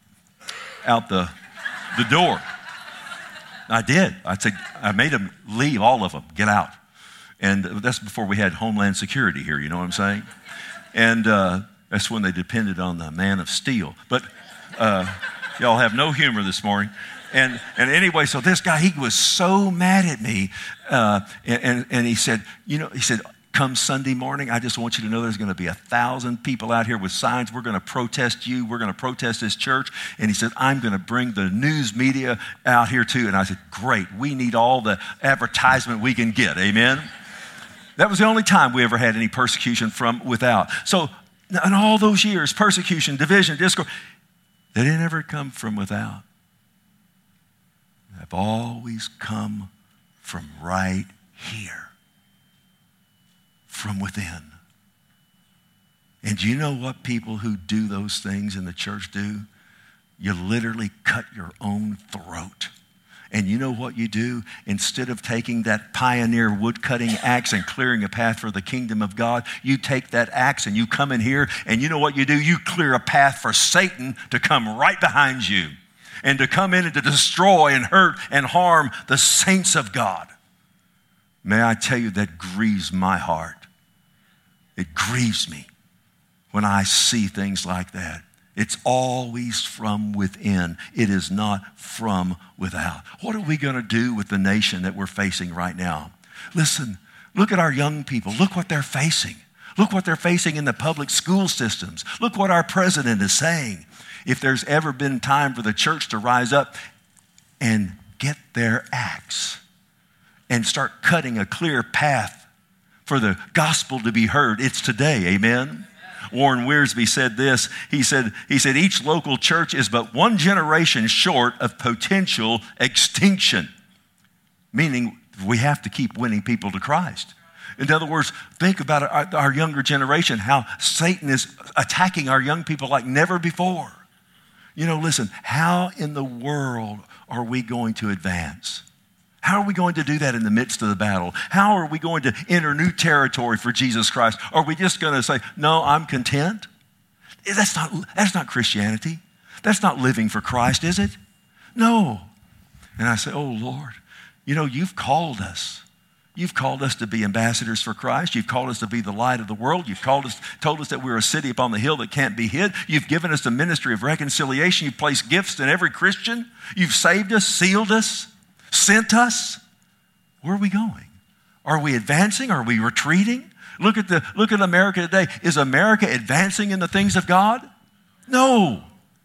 out the the door. I did. I said, I made them leave, all of them, get out. And that's before we had Homeland Security here, you know what I'm saying? And uh, that's when they depended on the man of steel. But uh, y'all have no humor this morning. And and anyway, so this guy, he was so mad at me. Uh, and, and, and he said, you know, he said, come Sunday morning, I just want you to know there's going to be a thousand people out here with signs. We're going to protest you. We're going to protest this church. And he said, I'm going to bring the news media out here too. And I said, great. We need all the advertisement we can get. Amen. That was the only time we ever had any persecution from without. So in all those years, persecution, division, discord, they didn't ever come from without. They've always come from right here. From within. And do you know what people who do those things in the church do? You literally cut your own throat. And you know what you do? Instead of taking that pioneer wood-cutting axe and clearing a path for the kingdom of God, you take that axe and you come in here, and you know what you do? You clear a path for Satan to come right behind you and to come in and to destroy and hurt and harm the saints of God. May I tell you, that grieves my heart. It grieves me when I see things like that. It's always from within. It is not from without. What are we going to do with the nation that we're facing right now? Listen, look at our young people. Look what they're facing. Look what they're facing in the public school systems. Look what our president is saying. If there's ever been time for the church to rise up and get their acts and start cutting a clear path for the gospel to be heard, it's today. Amen? Warren Wiersbe said this. He said, he said, each local church is but one generation short of potential extinction, meaning we have to keep winning people to Christ. In other words, think about our, our younger generation, how Satan is attacking our young people like never before. You know, listen, how in the world are we going to advance? How are we going to do that in the midst of the battle? How are we going to enter new territory for Jesus Christ? Are we just going to say, no, I'm content? That's not, that's not Christianity. That's not living for Christ, is it? No. And I say, oh, Lord, you know, you've called us. You've called us to be ambassadors for Christ. You've called us to be the light of the world. You've called us, told us that we're a city upon the hill that can't be hid. You've given us the ministry of reconciliation. You've placed gifts in every Christian. You've saved us, sealed us, sent us. Where are we going? Are we advancing? Are we retreating? Look at the look at America today. Is America advancing in the things of God? No.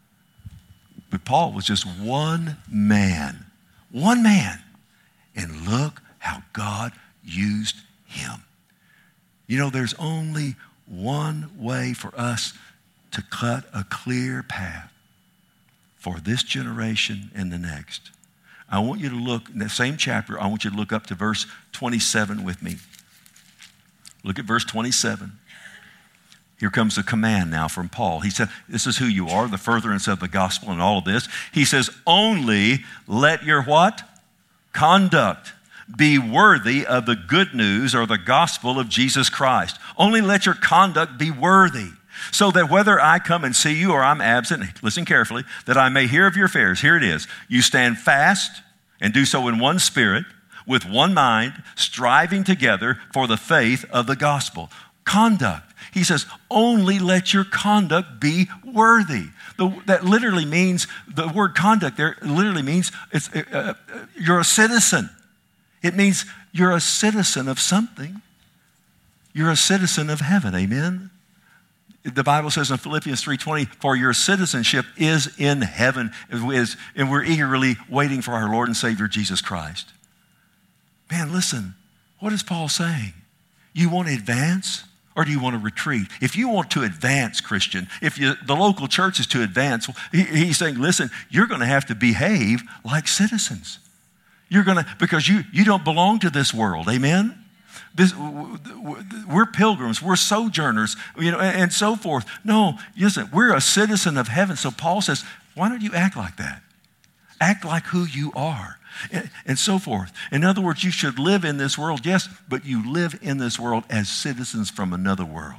But Paul was just one man. One man. And look how God used him. You know, there's only one way for us to cut a clear path for this generation and the next. I want you to look, in that same chapter, I want you to look up to verse twenty-seven with me. Look at verse twenty-seven. Here comes a command now from Paul. He said, this is who you are, the furtherance of the gospel and all of this. He says, only let your what? Conduct be worthy of the good news or the gospel of Jesus Christ. Only let your conduct be worthy, so that whether I come and see you or I'm absent, listen carefully, that I may hear of your affairs. Here it is. You stand fast and do so in one spirit, with one mind, striving together for the faith of the gospel. Conduct. He says, only let your conduct be worthy. The, that literally means, the word conduct there literally means it's, uh, you're a citizen. It means you're a citizen of something. You're a citizen of heaven. Amen? The Bible says in Philippians three twenty, for your citizenship is in heaven, is, and we're eagerly waiting for our Lord and Savior, Jesus Christ. Man, listen, what is Paul saying? You want to advance or do you want to retreat? If you want to advance, Christian, if you, the local church is to advance, he, he's saying, listen, you're going to have to behave like citizens. You're going to, because you, you don't belong to this world, amen? This, we're pilgrims, we're sojourners, you know, and, and so forth. No, listen, we're a citizen of heaven. So Paul says, why don't you act like that? Act like who you are, and, and so forth. In other words, you should live in this world, yes, but you live in this world as citizens from another world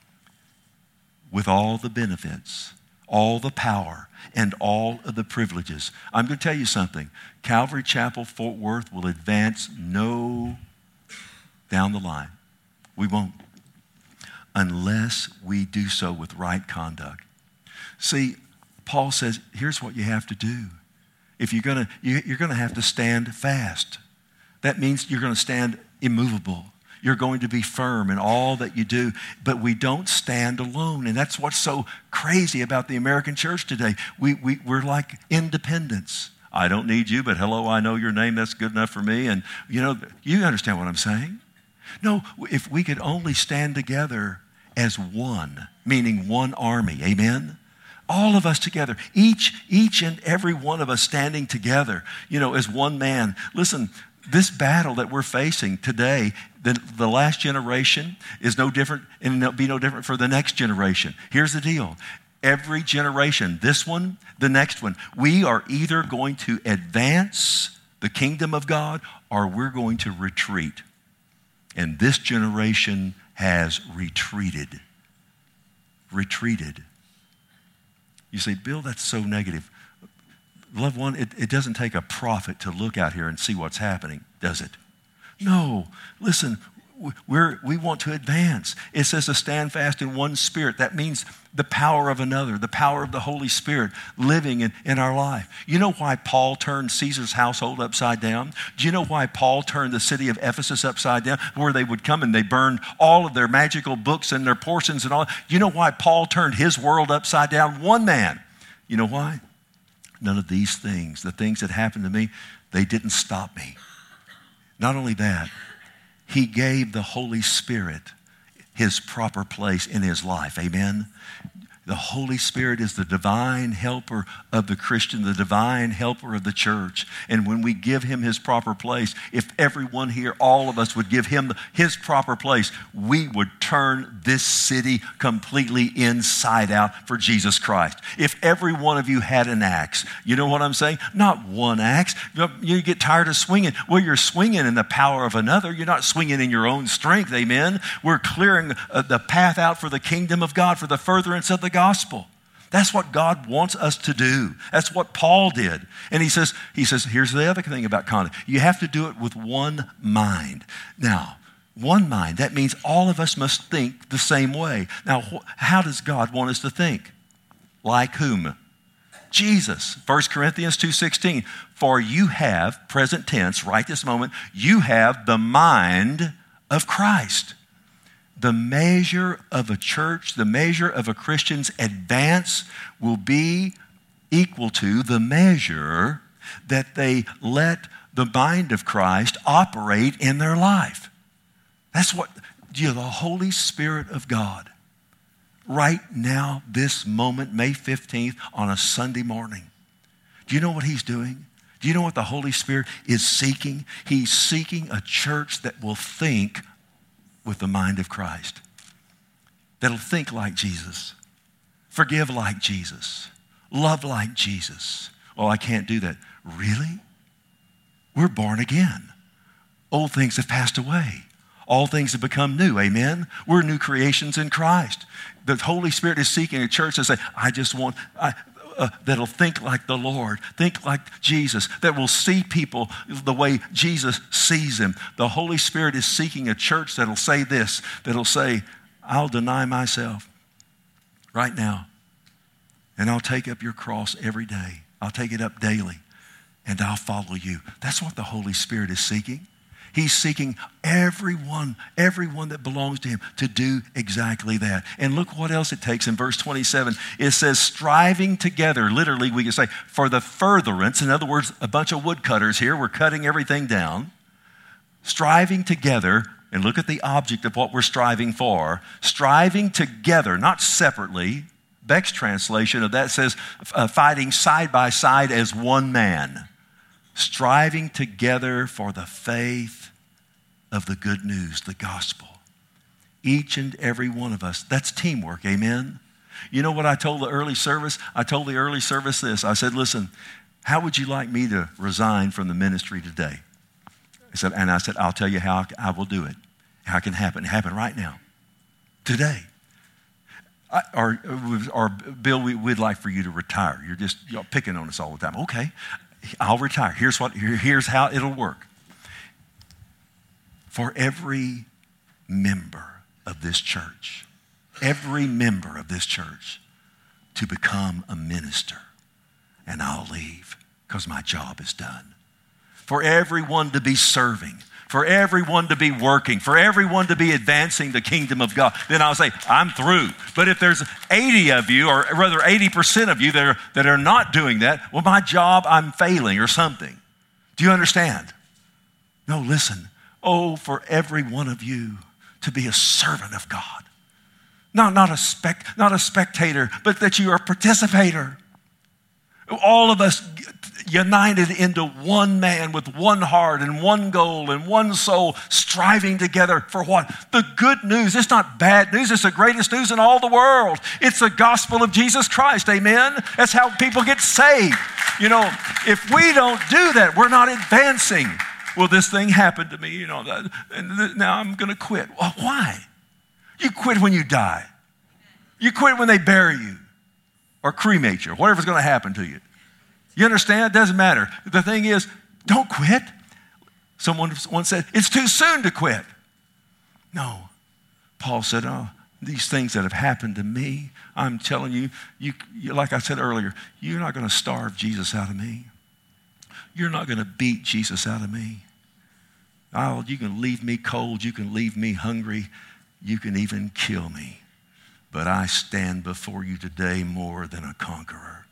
with all the benefits, all the power, and all of the privileges. I'm going to tell you something. Calvary Chapel, Fort Worth will advance no down the line. We won't. Unless we do so with right conduct. See, Paul says, here's what you have to do. If you're going to, you're going to have to stand fast. That means you're going to stand immovable. You're going to be firm in all that you do, but we don't stand alone. And that's what's so crazy about the American church today. We, we, we're like independents. I don't need you, but hello, I know your name. That's good enough for me. And, you know, you understand what I'm saying? No, if we could only stand together as one, meaning one army, amen? All of us together, each, each and every one of us standing together, you know, as one man. Listen, this battle that we're facing today, the, the last generation is no different, and it'll be no different for the next generation. Here's the deal. Every generation, this one, the next one, we are either going to advance the kingdom of God or we're going to retreat. And this generation has retreated. Retreated. You say, Bill, that's so negative. Loved one, it, it doesn't take a prophet to look out here and see what's happening, does it? No. Listen, we're, we want to advance. It says to stand fast in one spirit. That means the power of another, the power of the Holy Spirit living in, in our life. You know why Paul turned Caesar's household upside down? Do you know why Paul turned the city of Ephesus upside down? Where they would come and they burned all of their magical books and their portions and all. Do you know why Paul turned his world upside down? One man. You know why? None of these things, the things that happened to me, they didn't stop me. Not only that, he gave the Holy Spirit his proper place in his life. Amen? The Holy Spirit is the divine helper of the Christian, the divine helper of the church. And when we give him his proper place, if everyone here, all of us would give him his proper place, we would turn this city completely inside out for Jesus Christ. If every one of you had an axe, you know what I'm saying? Not one axe. You get tired of swinging. Well, you're swinging in the power of another. You're not swinging in your own strength. Amen? We're clearing the path out for the kingdom of God, for the furtherance of the gospel. That's what God wants us to do. That's what Paul did. And he says, he says, here's the other thing about conduct. You have to do it with one mind. Now, one mind, that means all of us must think the same way. Now, wh- how does God want us to think? Like whom? Jesus. First Corinthians two sixteen. For you have, present tense, right this moment, you have the mind of Christ. The measure of a church, the measure of a Christian's advance will be equal to the measure that they let the mind of Christ operate in their life. That's what, you know, the Holy Spirit of God, right now, this moment, May fifteenth, on a Sunday morning. Do you know what he's doing? Do you know what the Holy Spirit is seeking? He's seeking a church that will think with the mind of Christ, that'll think like Jesus, forgive like Jesus, love like Jesus. Oh, I can't do that. Really? We're born again. Old things have passed away. All things have become new. Amen? We're new creations in Christ. The Holy Spirit is seeking a church that say, I just want, I, Uh, that'll think like the Lord, think like Jesus, that will see people the way Jesus sees them. The Holy Spirit is seeking a church that'll say this, that'll say, I'll deny myself right now, and I'll take up your cross every day. I'll take it up daily, and I'll follow you. That's what the Holy Spirit is seeking. He's seeking everyone, everyone that belongs to him to do exactly that. And look what else it takes in verse twenty-seven. It says, striving together, literally we can say, for the furtherance. In other words, a bunch of woodcutters here. We're cutting everything down. Striving together, and look at the object of what we're striving for. Striving together, not separately. Beck's translation of that says, uh, fighting side by side as one man. Striving together for the faith of the good news, the gospel. Each and every one of us. That's teamwork, amen? You know what I told the early service? I told the early service this. I said, listen, how would you like me to resign from the ministry today? I said, and I said, I'll tell you how I will do it. How it can happen. It happen right now. Today. I, or, or Bill, we, we'd like for you to retire. You're just you're picking on us all the time. Okay. I'll retire. Here's what. Here, here's how it'll work. For every member of this church, every member of this church to become a minister, and I'll leave because my job is done. For everyone to be serving, for everyone to be working, for everyone to be advancing the kingdom of God, then I'll say, I'm through. But if there's eighty of you, or rather eighty percent of you that are, that are not doing that, well, my job, I'm failing or something. Do you understand? No, listen. Oh, for every one of you to be a servant of God. No, not a spec, not a spectator, but that you are a participator. All of us united into one man with one heart and one goal and one soul, striving together for what? The good news. It's not bad news. It's the greatest news in all the world. It's the gospel of Jesus Christ. Amen? That's how people get saved. You know, if we don't do that, we're not advancing. Well, this thing happened to me, you know, and now I'm going to quit. Well, why? You quit when you die. You quit when they bury you or cremate you, or whatever's going to happen to you. You understand? It doesn't matter. The thing is, don't quit. Someone once said, it's too soon to quit. No. Paul said, oh, these things that have happened to me, I'm telling you, you, you like I said earlier, you're not going to starve Jesus out of me. You're not going to beat Jesus out of me. Oh, you can leave me cold. You can leave me hungry. You can even kill me. But I stand before you today more than a conqueror.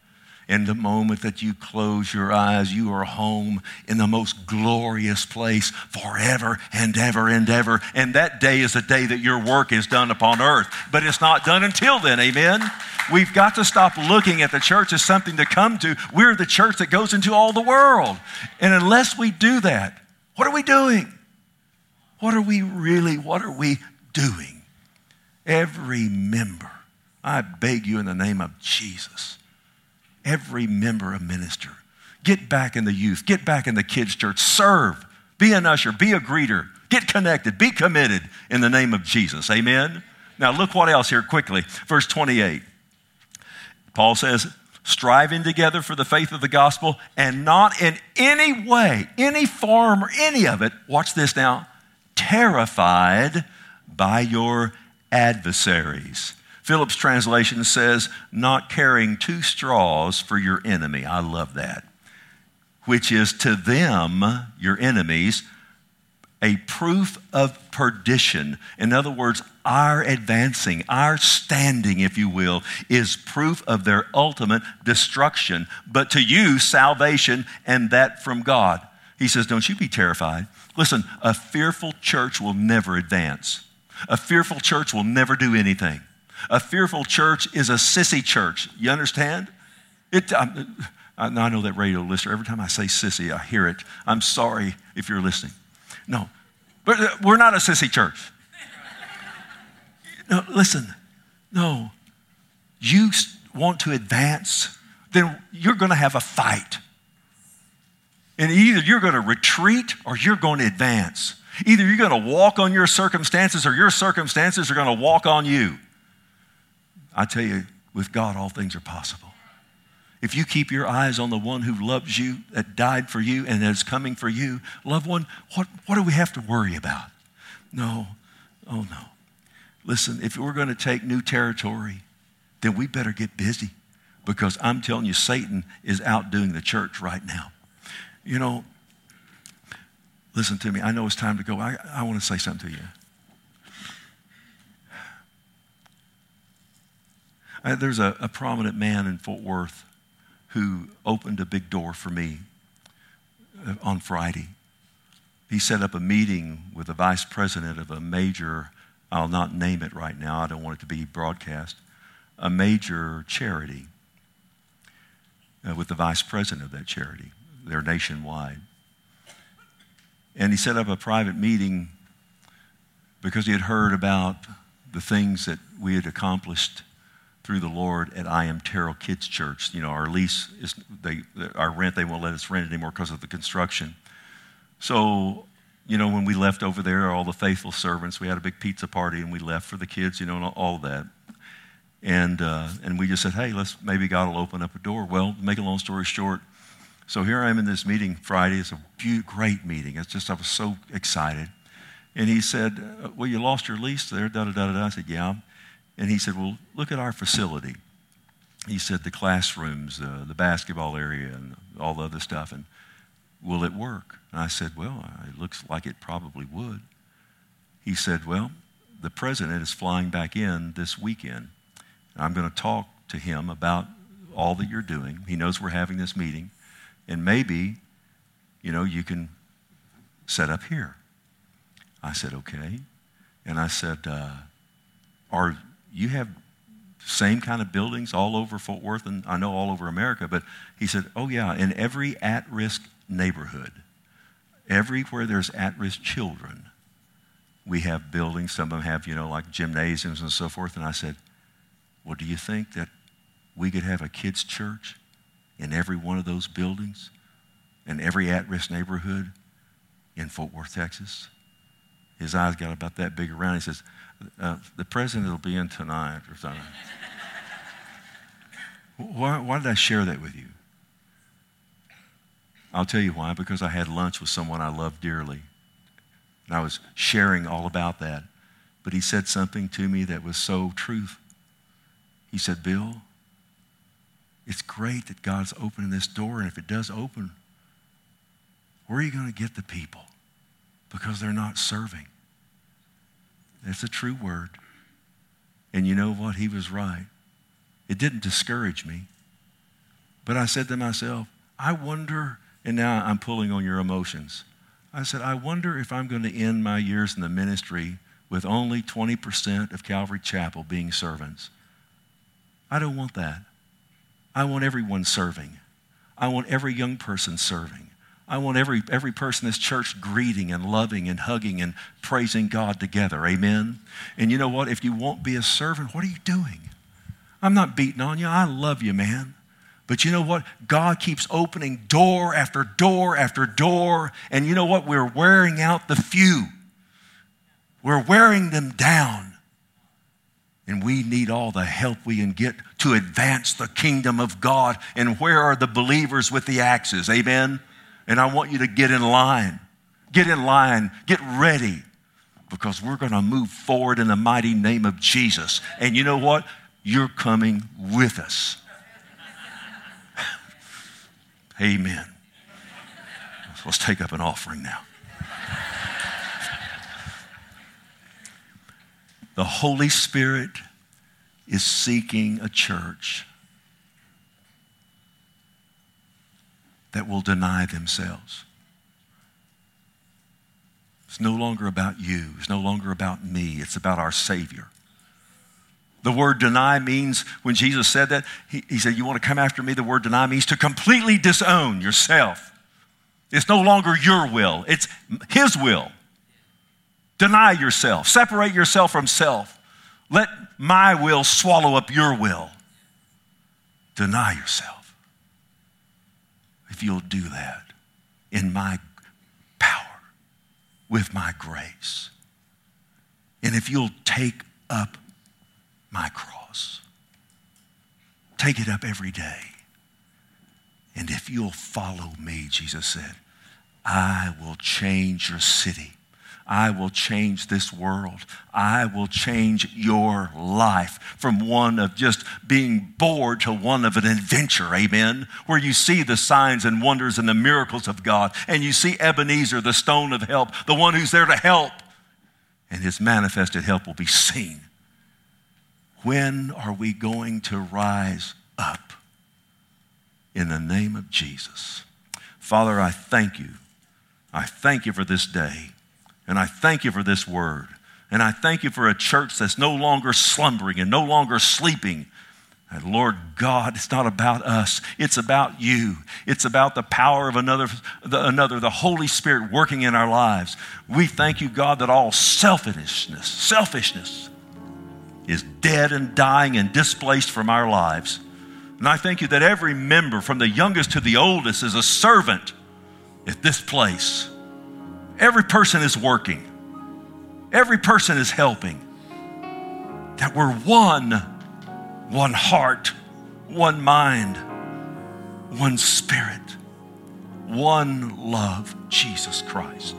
And the moment that you close your eyes, you are home in the most glorious place forever and ever and ever. And that day is the day that your work is done upon earth. But it's not done until then, amen? We've got to stop looking at the church as something to come to. We're the church that goes into all the world. And unless we do that, what are we doing? What are we really, what are we doing? Every member, I beg you in the name of Jesus, every member a minister. Get back in the youth. Get back in the kids' church. Serve. Be an usher. Be a greeter. Get connected. Be committed in the name of Jesus. Amen? Now look what else here quickly. Verse twenty-eight. Paul says, striving together for the faith of the gospel and not in any way, any form or any of it, watch this now, terrified by your adversaries. Phillips' translation says, not carrying two straws for your enemy. I love that. Which is to them, your enemies, a proof of perdition. In other words, our advancing, our standing, if you will, is proof of their ultimate destruction. But to you, salvation, and that from God. He says, don't you be terrified. Listen, a fearful church will never advance. A fearful church will never do anything. A fearful church is a sissy church. You understand? It, I, I know that radio listener, every time I say sissy, I hear it. I'm sorry if you're listening. No, but we're not a sissy church. No, listen, no. You want to advance, then you're going to have a fight. And either you're going to retreat or you're going to advance. Either you're going to walk on your circumstances or your circumstances are going to walk on you. I tell you, with God, all things are possible. If you keep your eyes on the one who loves you, that died for you, and that is coming for you, loved one, what, what do we have to worry about? No, oh no. Listen, if we're going to take new territory, then we better get busy, because I'm telling you, Satan is outdoing the church right now. You know, listen to me. I know it's time to go. I, I want to say something to you. Uh, there's a, a prominent man in Fort Worth who opened a big door for me uh, on Friday. He set up a meeting with the vice president of a major, I'll not name it right now, I don't want it to be broadcast, a major charity uh, with the vice president of that charity. They're nationwide. And he set up a private meeting because he had heard about the things that we had accomplished through the Lord at I Am Terrell Kids Church. You know, our lease, is they, our rent, they won't let us rent anymore because of the construction. So, you know, when we left over there, all the faithful servants, we had a big pizza party and we left for the kids, you know, and all of that. And, uh, and we just said, hey, let's, maybe God will open up a door. Well, to make a long story short, so here I am in this meeting Friday. It's a beaut, great meeting. It's just, I was so excited. And he said, well, you lost your lease there, da-da-da-da-da. I said, yeah. And he said, well, look at our facility. He said, the classrooms, uh, the basketball area, and all the other stuff, and will it work? And I said, well, it looks like it probably would. He said, well, the president is flying back in this weekend. And I'm going to talk to him about all that you're doing. He knows we're having this meeting. And maybe, you know, you can set up here. I said, okay. And I said, uh, are you have same kind of buildings all over Fort Worth, and I know all over America, but he said, oh yeah, in every at-risk neighborhood, everywhere there's at-risk children, we have buildings. Some of them have, you know, like gymnasiums and so forth. And I said, well, do you think that we could have a kids' church in every one of those buildings, in every at-risk neighborhood in Fort Worth, Texas? His eyes got about that big around. He says, uh, the president will be in tonight or something. why, why did I share that with you? I'll tell you why. Because I had lunch with someone I love dearly. And I was sharing all about that. But he said something to me that was so true. He said, Bill, it's great that God's opening this door, and if it does open, where are you going to get the people? Because they're not serving. That's a true word. And you know what? He was right. It didn't discourage me. But I said to myself, I wonder, and now I'm pulling on your emotions. I said, I wonder if I'm going to end my years in the ministry with only twenty percent of Calvary Chapel being servants. I don't want that. I want everyone serving. I want every young person serving. I want every, every person in this church greeting and loving and hugging and praising God together. Amen? And you know what? If you won't be a servant, what are you doing? I'm not beating on you. I love you, man. But you know what? God keeps opening door after door after door. And you know what? We're wearing out the few. We're wearing them down. And we need all the help we can get to advance the kingdom of God. And where are the believers with the axes? Amen? And I want you to get in line. Get in line. Get ready. Because we're going to move forward in the mighty name of Jesus. And you know what? You're coming with us. Amen. Let's take up an offering now. The Holy Spirit is seeking a church that will deny themselves. It's no longer about you. It's no longer about me. It's about our Savior. The word deny means, when Jesus said that, he, he said, you want to come after me? The word deny means to completely disown yourself. It's no longer your will. It's his will. Deny yourself. Separate yourself from self. Let my will swallow up your will. Deny yourself. If you'll do that in my power, with my grace, and if you'll take up my cross, take it up every day, and if you'll follow me, Jesus said, I will change your city. I will change this world. I will change your life from one of just being bored to one of an adventure, amen, where you see the signs and wonders and the miracles of God, and you see Ebenezer, the stone of help, the one who's there to help, and his manifested help will be seen. When are we going to rise up? In the name of Jesus. Father, I thank you. I thank you for this day. And I thank you for this word. And I thank you for a church that's no longer slumbering and no longer sleeping. And Lord God, it's not about us. It's about you. It's about the power of another, the, another, the Holy Spirit working in our lives. We thank you, God, that all selfishness, selfishness is dead and dying and displaced from our lives. And I thank you that every member, from the youngest to the oldest, is a servant at this place. Every person is working. Every person is helping. That we're one, one heart, one mind, one spirit, one love, Jesus Christ.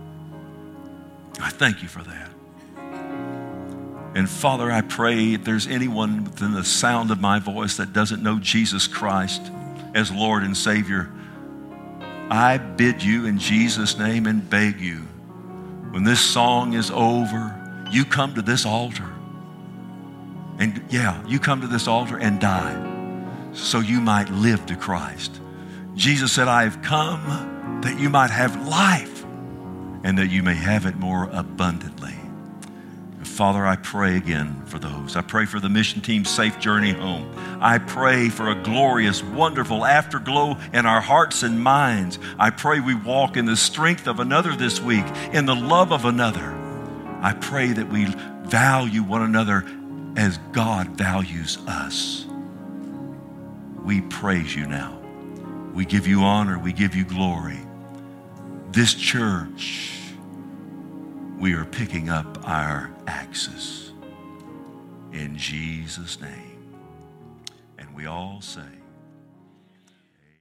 I thank you for that. And Father, I pray if there's anyone within the sound of my voice that doesn't know Jesus Christ as Lord and Savior, I bid you in Jesus' name and beg you, when this song is over, you come to this altar. And yeah, you come to this altar and die so you might live to Christ. Jesus said, I have come that you might have life and that you may have it more abundantly. Father, I pray again for those. I pray for the mission team's safe journey home. I pray for a glorious, wonderful afterglow in our hearts and minds. I pray we walk in the strength of another this week, in the love of another. I pray that we value one another as God values us. We praise you now. We give you honor. We give you glory. This church, we are picking up our axes in Jesus' name. And we all say,